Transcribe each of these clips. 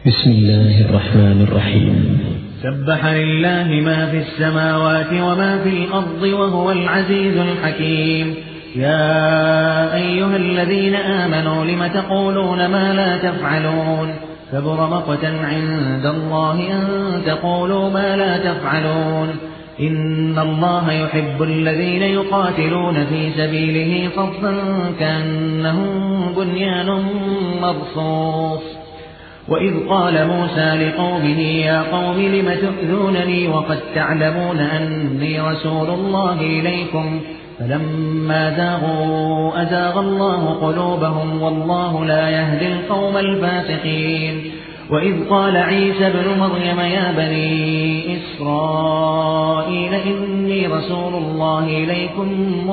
بسم الله الرحمن الرحيم. سبح لله ما في السماوات وما في الأرض وهو العزيز الحكيم. يا أيها الذين آمنوا لم تقولون ما لا تفعلون؟ كبر مقتا عند الله أن تقولوا ما لا تفعلون. إن الله يحب الذين يقاتلون في سبيله صفا كأنهم بنيان مرصوص. وإذ قال موسى لقومه يا قوم لم تؤذونني وقد تعلمون أني رسول الله إليكم فلما زاغوا أزاغ الله قلوبهم والله لا يهدي القوم الفاسقين. وإذ قال عيسى ابن مريم يا بني إسرائيل إني رسول الله إليكم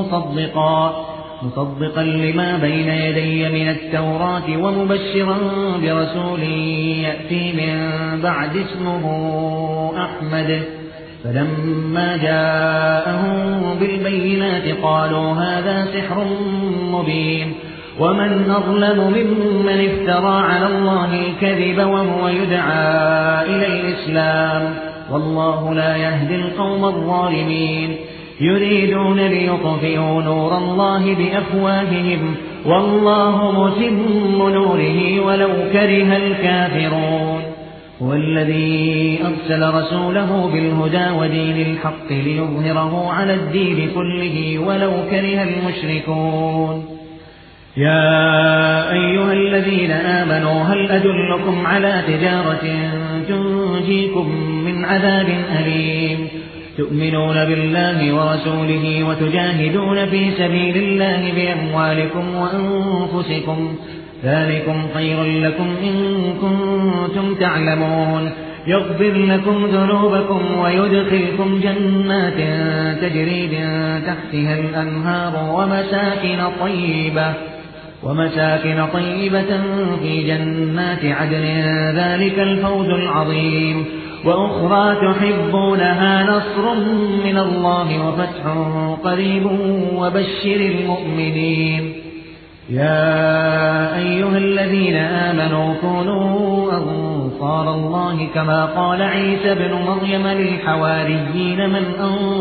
مصدقا لما بين يدي من التوراة ومبشرا برسول يأتي من بعد اسمه أحمد. فلما جاءهم بالبينات قالوا هذا سحر مبين. ومن أظلم ممن افترى على الله الكذب وهو يدعى إلى الإسلام والله لا يهدي القوم الظالمين. يريدون ليطفئوا نور الله بأفواههم والله متم نوره ولو كره الكافرون. هو الذي أرسل رسوله بالهدى ودين الحق ليظهره على الدين كله ولو كره المشركون. يا أيها الذين آمنوا هل أدلكم على تجارة تنجيكم من عذاب أليم؟ تؤمنون بالله ورسوله وتجاهدون في سبيل الله بأموالكم وأنفسكم ذلكم خير لكم إن كنتم تعلمون. يغفر لكم ذنوبكم ويدخلكم جنات تجري من تحتها الأنهار ومساكن طيبة في جنات عدن ذلك الفوز العظيم. وأخرى تحبونها نصر من الله وفتح قريب وبشر المؤمنين. يا أيها الذين آمنوا كونوا أنصار الله كما قال عيسى ابن مريم للحواريين من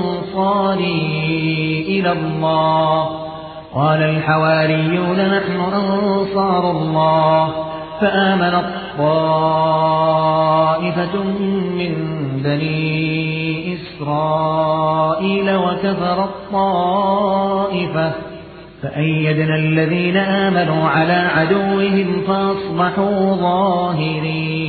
أنصاري إلى الله؟ قال الحواريون نحن أنصار الله. فآمنت طائفة من بني إسرائيل وكفرت طائفة فأيدنا الذين آمنوا على عدوهم فأصبحوا ظاهرين.